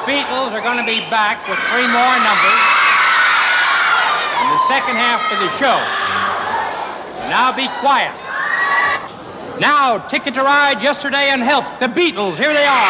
Beatles are going to be back with 3 more numbers in the second half of the show. Now be quiet. Now, Ticket to Ride, Yesterday, and Help. The Beatles, here they are.